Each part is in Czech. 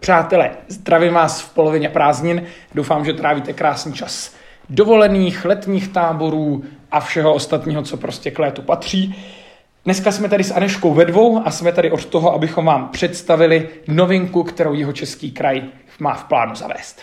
Přátelé, zdravím vás v polovině prázdnin. Doufám, že trávíte krásný čas dovolených, letních táborů a všeho ostatního, co prostě k létu patří. Dneska jsme tady s Anežkou ve dvou a jsme tady od toho, abychom vám představili novinku, kterou Jihočeský kraj má v plánu zavést.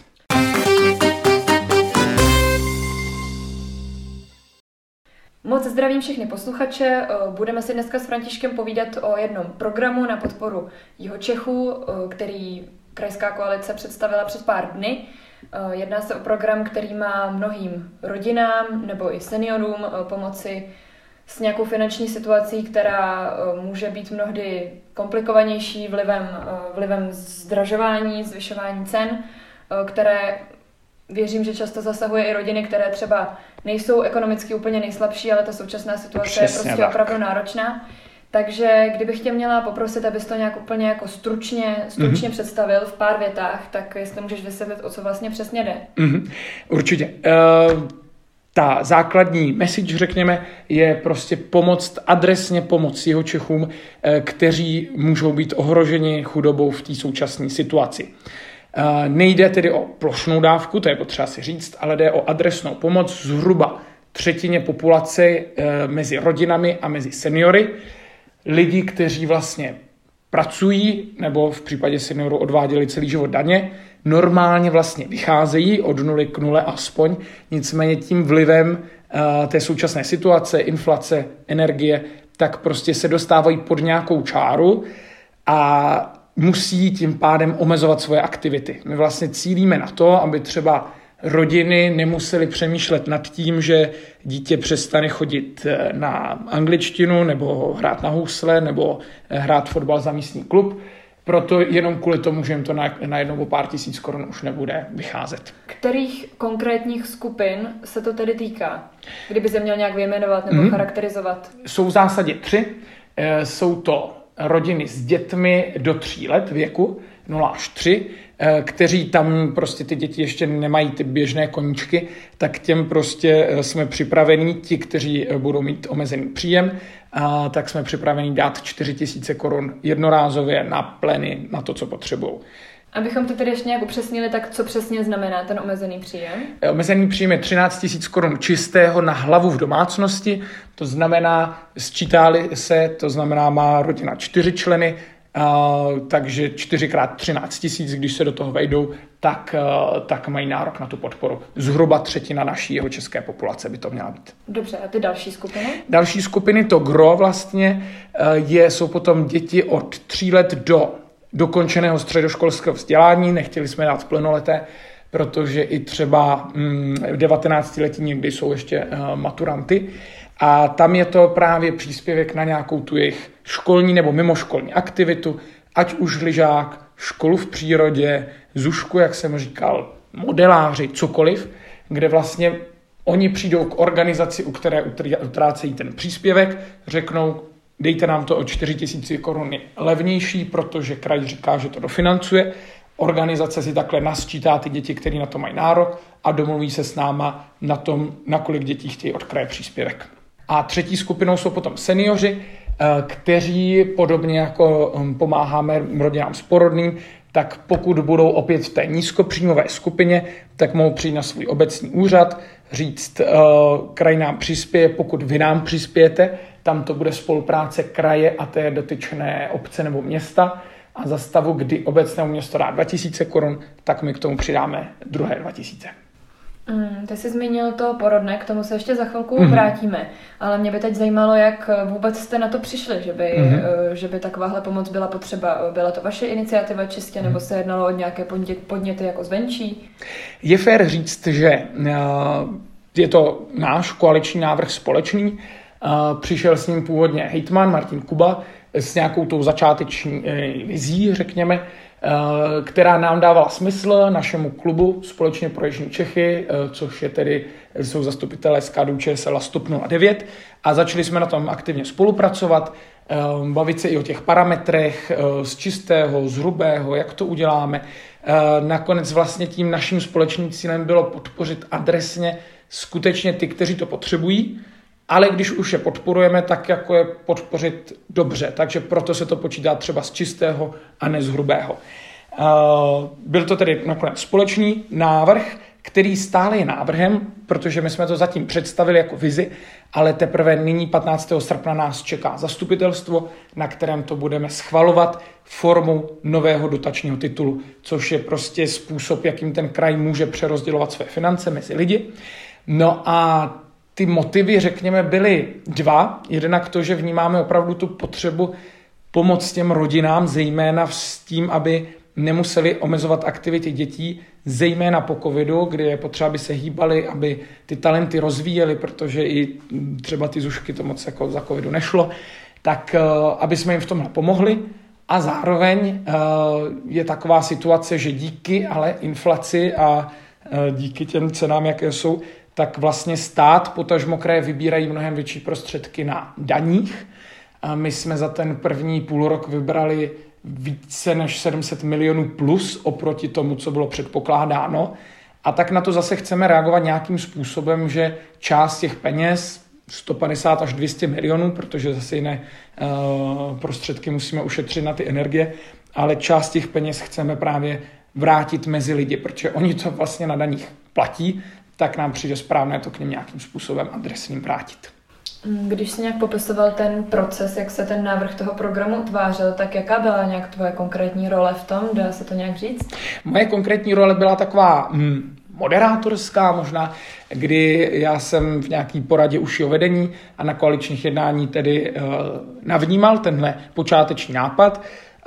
Moc zdravím všechny posluchače. Budeme si dneska s Františkem povídat o jednom programu na podporu Jihočechů, který krajská koalice představila před pár dny. Jedná se o program, který má mnohým rodinám nebo i seniorům pomoci s nějakou finanční situací, která může být mnohdy komplikovanější vlivem zdražování, zvyšování cen, které věřím, že často zasahuje i rodiny, které třeba nejsou ekonomicky úplně nejslabší, ale ta současná situace je prostě tak opravdu náročná. Takže kdybych tě měla poprosit, abys to nějak úplně jako stručně představil v pár větách, tak jestli můžeš vysvětlit, o co vlastně přesně jde. Určitě. Ta základní message, řekněme, je prostě adresně pomoct Jihočechům, kteří můžou být ohroženi chudobou v té současné situaci. Nejde tedy o plošnou dávku, to je potřeba si říct, ale jde o adresnou pomoc zhruba třetině populace mezi rodinami a mezi seniory. Lidi, kteří vlastně pracují, nebo v případě seniorů odváděli celý život daně, normálně vlastně vycházejí od 0 k 0 aspoň, nicméně tím vlivem té současné situace, inflace, energie, tak prostě se dostávají pod nějakou čáru a musí tím pádem omezovat svoje aktivity. My vlastně cílíme na to, aby třeba rodiny nemusely přemýšlet nad tím, že dítě přestane chodit na angličtinu nebo hrát na housle nebo hrát fotbal za místní klub. Proto jenom kvůli tomu, že jim to najednou o pár tisíc korun už nebude vycházet. Kterých konkrétních skupin se to tedy týká? Kdyby se měl nějak vyjmenovat nebo charakterizovat? Jsou v zásadě 3. Jsou to rodiny s dětmi do 3 let věku, 0 až 3, kteří tam prostě ty děti ještě nemají ty běžné koníčky, tak těm prostě jsme připraveni, ti, kteří budou mít omezený příjem, tak jsme připraveni dát 4 000 korun jednorázově na pleny, na to, co potřebují. Abychom to tedy ještě nějak upřesnili, tak co přesně znamená ten omezený příjem? Omezený příjem je 13 000 korun čistého na hlavu v domácnosti, to znamená, sčítá-li se, to znamená, má rodina 4 členy, takže 4x13 000, když se do toho vejdou, tak mají nárok na tu podporu. Zhruba 1/3 naší jihočeské populace by to měla být. Dobře, a ty další skupiny? Další skupiny, to gro vlastně, jsou potom děti od 3 let do dokončeného středoškolského vzdělání. Nechtěli jsme dát plnoleté, protože i třeba 19letí někdy jsou ještě maturanty. A tam je to právě příspěvek na nějakou tu jejich školní nebo mimoškolní aktivitu, ať už lyžák, školu v přírodě, zušku, jak jsem říkal, modeláři, cokoliv, kde vlastně oni přijdou k organizaci, u které utrácejí ten příspěvek, řeknou, dejte nám to o 4 000 koruny levnější, protože kraj říká, že to dofinancuje. Organizace si takhle nasčítá ty děti, které na to mají nárok a domluví se s náma na tom, na kolik dětí chtějí od kraje příspěvek. A třetí skupinou jsou potom seniori, kteří podobně jako pomáháme rodinám s porodným, tak pokud budou opět v té nízkopříjmové skupině, tak mohou přijít na svůj obecní úřad, říct, kraj nám přispěje, pokud vy nám přispějete, tam to bude spolupráce kraje a té dotyčné obce nebo města a za stavu, kdy obecné město dá 2 000 korun, tak my k tomu přidáme druhé 2 000. Ty jsi zmínil to porodné, k tomu se ještě za chvilku vrátíme, ale mě by teď zajímalo, jak vůbec jste na to přišli, že by takováhle pomoc byla potřeba. Byla to vaše iniciativa čistě, nebo se jednalo o nějaké podněty jako zvenčí? Je fér říct, že je to náš koaliční návrh společný. Přišel s ním původně hejtman Martin Kuba s nějakou tou začáteční vizí, řekněme, která nám dávala smysl našemu klubu Společně pro Jižní Čechy, což je tedy, jsou zastupitelé z KDU-ČSL a TOP 09 a začali jsme na tom aktivně spolupracovat, bavit se i o těch parametrech z čistého, z hrubého, jak to uděláme. Nakonec vlastně tím naším společným cílem bylo podpořit adresně skutečně ty, kteří to potřebují, ale když už je podporujeme, tak jako je podpořit dobře. Takže proto se to počítá třeba z čistého a ne z hrubého. Byl to tedy nakonec společný návrh, který stále je návrhem, protože my jsme to zatím představili jako vizi, ale teprve nyní 15. srpna nás čeká zastupitelstvo, na kterém to budeme schvalovat formou nového dotačního titulu, což je prostě způsob, jakým ten kraj může přerozdělovat své finance mezi lidi. No a ty motivy, řekněme, byly dva. Jednak to, že vnímáme opravdu tu potřebu pomoct těm rodinám, zejména s tím, aby nemuseli omezovat aktivity dětí, zejména po covidu, kdy je potřeba, aby se hýbali, aby ty talenty rozvíjeli, protože i třeba ty Zušky to moc jako za covidu nešlo, tak aby jsme jim v tomhle pomohli. A zároveň je taková situace, že díky ale inflaci a díky těm cenám, jaké jsou, tak vlastně stát, potažmo kraje vybírají mnohem větší prostředky na daních. A my jsme za ten první půlrok vybrali více než 700 milionů plus oproti tomu, co bylo předpokládáno. A tak na to zase chceme reagovat nějakým způsobem, že část těch peněz, 150 až 200 milionů, protože zase jiné prostředky musíme ušetřit na ty energie, ale část těch peněz chceme právě vrátit mezi lidi, protože oni to vlastně na daních platí, tak nám přijde správné to k nim nějakým způsobem adresným vrátit. Když jsi nějak popisoval ten proces, jak se ten návrh toho programu utvářel, tak jaká byla nějak tvoje konkrétní role v tom? Dá se to nějak říct? Moje konkrétní role byla taková moderátorská možná, kdy já jsem v nějaký poradě užšího vedení a na koaličních jednání tedy navnímal tenhle počáteční nápad,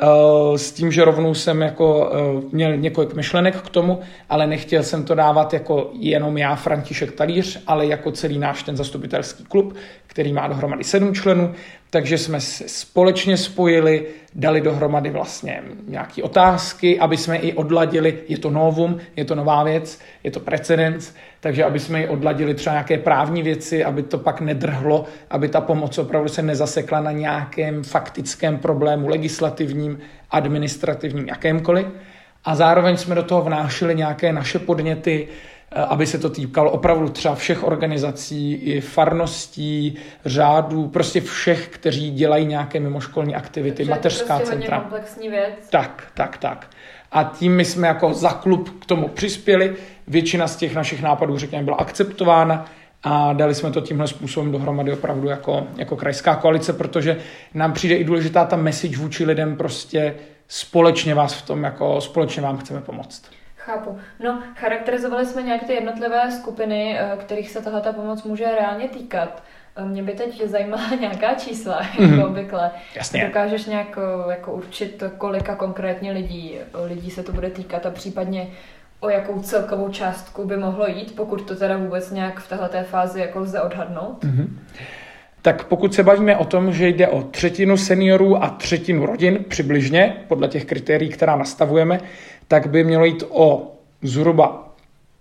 s tím, že rovnou jsem jako měl několik myšlenek k tomu, ale nechtěl jsem to dávat jako jenom já, František Talíř, ale jako celý náš ten zastupitelský klub, který má dohromady 7 členů, takže jsme se společně spojili, dali dohromady vlastně nějaké otázky, aby jsme i odladili, je to novum, je to nová věc, je to precedens, takže aby jsme i odladili třeba nějaké právní věci, aby to pak nedrhlo, aby ta pomoc opravdu se nezasekla na nějakém faktickém problému legislativním, administrativním, jakémkoliv. A zároveň jsme do toho vnášeli nějaké naše podněty, aby se to týkalo opravdu třeba všech organizací, i farností, řádů, prostě všech, kteří dělají nějaké mimoškolní aktivity, mateřská prostě centra. Hodně komplexní věc. Tak. A tím my jsme jako za klub k tomu přispěli. Většina z těch našich nápadů, řekněme, byla akceptována a dali jsme to tímhle způsobem dohromady opravdu jako krajská koalice, protože nám přijde i důležitá ta message vůči lidem, prostě společně vás v tom, jako společně vám chceme pomoct. Chápu. No, charakterizovali jsme nějak ty jednotlivé skupiny, kterých se tahleta pomoc může reálně týkat. Mě by teď zajímala nějaká čísla, jako obvykle. Jasně. Dokážeš nějak jako určit, kolika konkrétně lidí se to bude týkat a případně o jakou celkovou částku by mohlo jít, pokud to teda vůbec nějak v téhleté fázi jako lze odhadnout? Tak pokud se bavíme o tom, že jde o 1/3 seniorů a 1/3 rodin přibližně, podle těch kritérií, která nastavujeme, tak by mělo jít o zhruba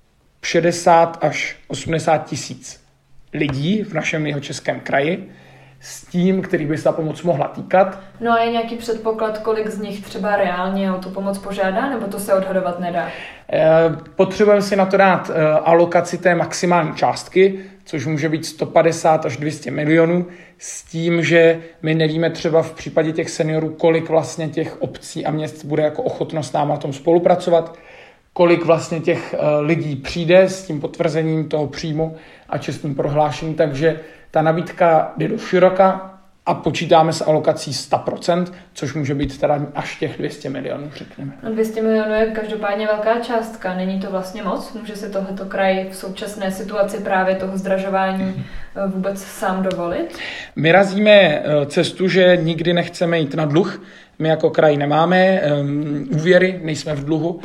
60 až 80 tisíc lidí v našem Jihočeském kraji, s tím, který by se ta pomoc mohla týkat. No a je nějaký předpoklad, kolik z nich třeba reálně o tu pomoc požádá, nebo to se odhadovat nedá? Potřebujeme si na to dát alokaci té maximální částky, což může být 150 až 200 milionů, s tím, že my nevíme třeba v případě těch seniorů, kolik vlastně těch obcí a měst bude jako ochotno s náma na tom spolupracovat, kolik vlastně těch lidí přijde s tím potvrzením toho příjmu a čestným prohlášením, takže ta nabídka jde do široka a počítáme s alokací 100%, což může být teda až těch 200 milionů, řekněme. No 200 milionů je každopádně velká částka, není to vlastně moc? Může si tohleto kraj v současné situaci právě toho zdražování vůbec sám dovolit? My razíme cestu, že nikdy nechceme jít na dluh. My jako kraj nemáme úvěry, nejsme v dluhu.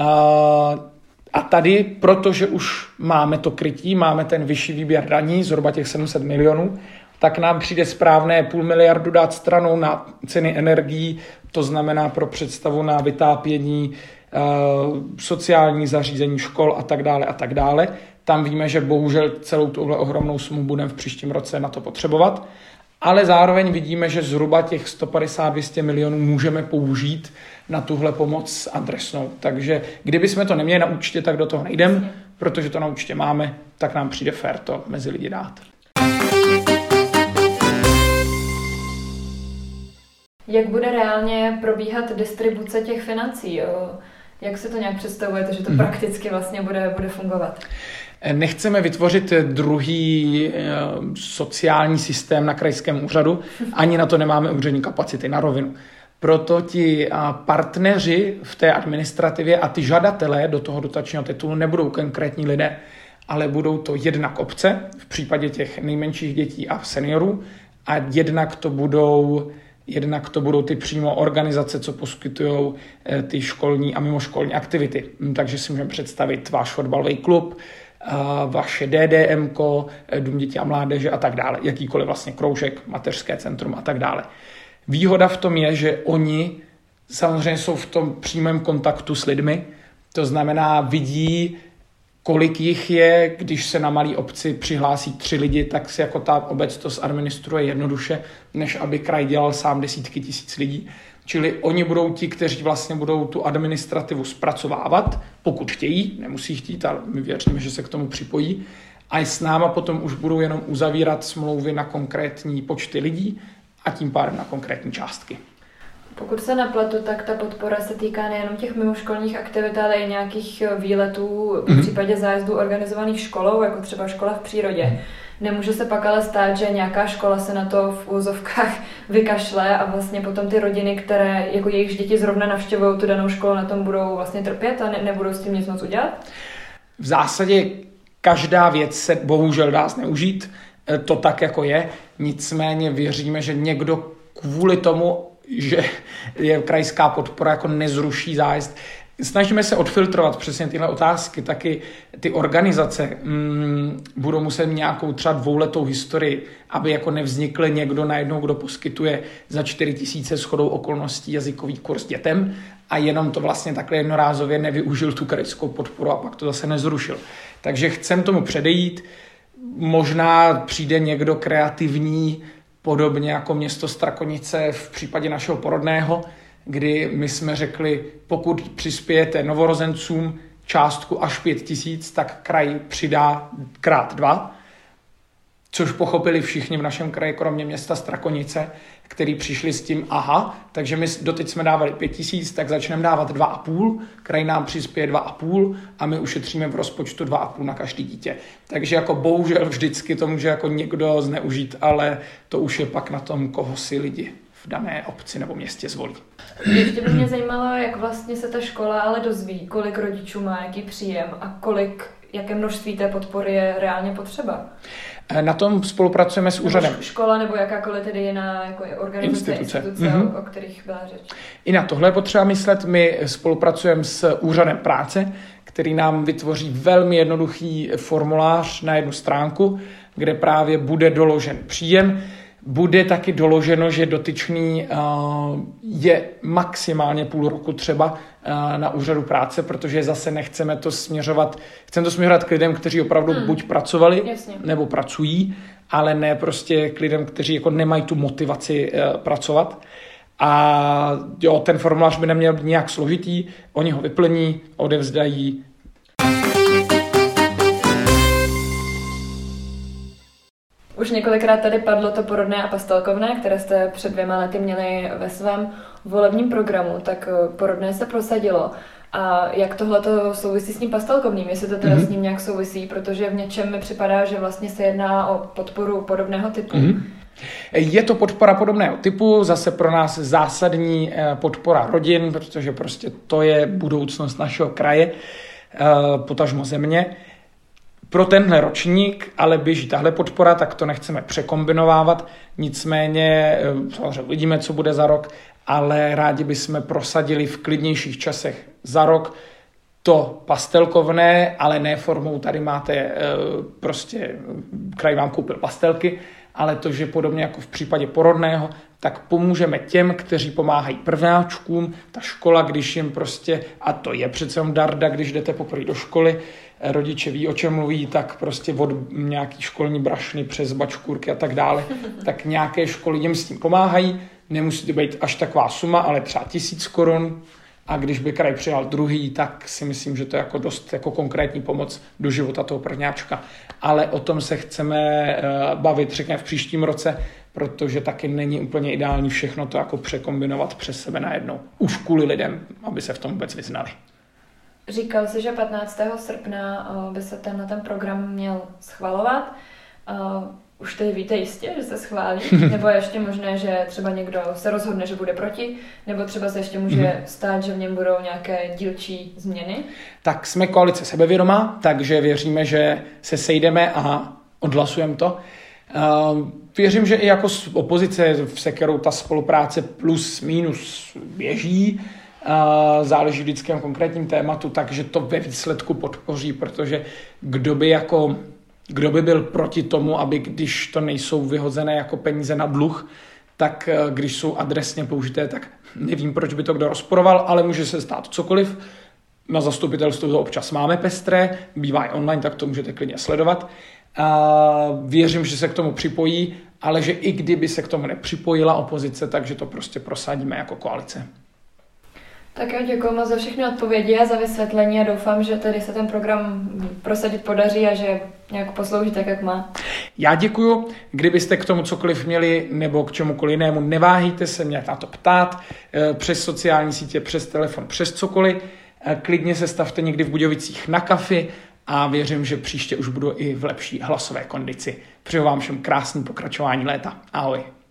A tady, protože už máme to krytí, máme ten vyšší výběr daní, zhruba těch 700 milionů, tak nám přijde správné 500 miliardu dát stranou na ceny energií, to znamená pro představu na vytápění, sociální zařízení, škol a tak dále. Tam víme, že bohužel celou tuhle ohromnou sumu budeme v příštím roce na to potřebovat, ale zároveň vidíme, že zhruba těch 150-200 milionů můžeme použít na tuhle pomoc adresnou. Takže kdybychom to neměli na účtě, tak do toho nejdeme, protože to na účtě máme, tak nám přijde fér to mezi lidi dát. Jak bude reálně probíhat distribuce těch financí? Jak se to nějak představujete, že to prakticky vlastně bude fungovat? Nechceme vytvořit druhý sociální systém na krajském úřadu, ani na to nemáme úřední kapacity, na rovinu. Proto ti partneři v té administrativě a ty žadatelé do toho dotačního titulu nebudou konkrétní lidé, ale budou to jednak obce, v případě těch nejmenších dětí a seniorů, a jednak to budou ty přímo organizace, co poskytují ty školní a mimoškolní aktivity. Takže si můžeme představit váš fotbalový klub, vaše DDMko, Dům dětí a mládeže a tak dále, jakýkoliv vlastně kroužek, mateřské centrum a tak dále. Výhoda v tom je, že oni samozřejmě jsou v tom přímém kontaktu s lidmi, to znamená vidí, kolik jich je, když se na malé obci přihlásí 3 lidi, tak si jako ta obec to zadministruje jednoduše, než aby kraj dělal sám desítky tisíc lidí. Čili oni budou ti, kteří vlastně budou tu administrativu zpracovávat, pokud chtějí, nemusí chtít, ale my věříme, že se k tomu připojí. A s náma potom už budou jenom uzavírat smlouvy na konkrétní počty lidí a tím pádem na konkrétní částky. Pokud se nepletu, tak ta podpora se týká nejenom těch mimoškolních aktivit, ale i nějakých výletů v případě zájezdů organizovaných školou, jako třeba škola v přírodě. Nemůže se pak ale stát, že nějaká škola se na to v úzovkách vykašle a vlastně potom ty rodiny, které jako jejich děti zrovna navštěvují tu danou školu, na tom budou vlastně trpět a nebudou s tím nic moc udělat? V zásadě každá věc se bohužel dá zneužít, to tak jako je, nicméně věříme, že někdo kvůli tomu, že je krajská podpora, jako nezruší zájezd. Snažíme se odfiltrovat přesně tyhle otázky, taky ty organizace budou muset nějakou třeba 2letou historii, aby jako nevznikl někdo najednou, kdo poskytuje za 4 000 shodou okolností jazykový kurz dětem a jenom to vlastně takhle jednorázově nevyužil tu krajskou podporu a pak to zase nezrušil. Takže chcem tomu předejít, možná přijde někdo kreativní, podobně jako město Strakonice v případě našeho porodného, kdy my jsme řekli, pokud přispějete novorozencům částku až 5 000, tak kraj přidá krát 2, což pochopili všichni v našem kraji, kromě města Strakonice, který přišli s tím, takže my doteď jsme dávali 5 000, tak začneme dávat 2,5, kraj nám přispěje 2,5 a my ušetříme v rozpočtu 2,5 na každé dítě. Takže jako bohužel vždycky to může jako někdo zneužít, ale to už je pak na tom, koho si lidi v dané obci nebo městě zvolí. Ještě by mě zajímalo, jak vlastně se ta škola ale dozví, kolik rodičů má jaký příjem a jaké množství té podpory je reálně potřeba. Na tom spolupracujeme s úřadem. Škola nebo jakákoliv tedy jiná jako organizace, instituce, o kterých byla řeč. I na tohle je potřeba myslet. My spolupracujeme s úřadem práce, který nám vytvoří velmi jednoduchý formulář na jednu stránku, kde právě bude doložen příjem. Bude taky doloženo, že dotyčný je maximálně půl roku třeba na úřadu práce, protože zase nechceme to směřovat, chceme to směřovat k lidem, kteří opravdu buď pracovali, nebo pracují, ale ne prostě k lidem, kteří jako nemají tu motivaci pracovat. A jo, ten formulář by neměl být nějak složitý, oni ho vyplní, odevzdají. Už několikrát tady padlo to porodné a pastelkovné, které jste před 2 lety měli ve svém volebním programu, tak porodné se prosadilo. A jak tohleto souvisí s tím pastelkovným, jestli to teda s ním nějak souvisí, protože v něčem mi připadá, že vlastně se jedná o podporu podobného typu. Je to podpora podobného typu, zase pro nás zásadní podpora rodin, protože prostě to je budoucnost našeho kraje, potažmo země. Pro tenhle ročník ale běží tahle podpora, tak to nechceme překombinovávat, nicméně samozřejmě uvidíme, co bude za rok, ale rádi bychom prosadili v klidnějších časech za rok to pastelkovné, ale ne formou, tady máte prostě, kraj vám koupil pastelky, ale to, že podobně jako v případě porodného, tak pomůžeme těm, kteří pomáhají prváčkům, ta škola, když jim prostě, a to je přece jen darda, když jdete poprvé do školy, rodiče ví, o čem mluví, tak prostě od nějaký školní brašny přes bačkůrky a tak dále, tak nějaké školy jim s tím pomáhají, nemusí to být až taková suma, ale třeba 1 000 korun a když by kraj přijal druhý, tak si myslím, že to je jako dost jako konkrétní pomoc do života toho prvňáčka. Ale o tom se chceme bavit, řekněme, v příštím roce, protože taky není úplně ideální všechno to jako překombinovat přes sebe najednou. Už kvůli lidem, aby se v tom vůbec vyznali. Říkal jsi, že 15. srpna by se ten program měl schvalovat. Už teď víte jistě, že se schválí? Nebo je ještě možné, že třeba někdo se rozhodne, že bude proti? Nebo třeba se ještě může stát, že v něm budou nějaké dílčí změny? Tak jsme koalice sebevědomá, takže věříme, že se sejdeme a odhlasujeme to. Věřím, že i jako opozice, se kterou ta spolupráce plus minus běží, záleží vždycky na konkrétním tématu, takže to ve výsledku podpoří, protože kdo by byl proti tomu, aby když to nejsou vyhozené jako peníze na dluh, tak když jsou adresně použité, tak nevím, proč by to kdo rozporoval, ale může se stát cokoliv. Na zastupitelstvu to občas máme pestré, bývá i online, tak to můžete klidně sledovat. Věřím, že se k tomu připojí, ale že i kdyby se k tomu nepřipojila opozice, takže to prostě prosadíme jako koalice. Tak jo, děkuji moc za všechny odpovědi a za vysvětlení a doufám, že tady se ten program prosadit podaří a že nějak poslouží tak, jak má. Já děkuju. Kdybyste k tomu cokoliv měli nebo k čemukoliv jinému, neváhejte se mě na to ptát přes sociální sítě, přes telefon, přes cokoliv. Klidně se stavte někdy v Budějovicích na kafi a věřím, že příště už budu i v lepší hlasové kondici. Přeju vám všem krásný pokračování léta. Ahoj.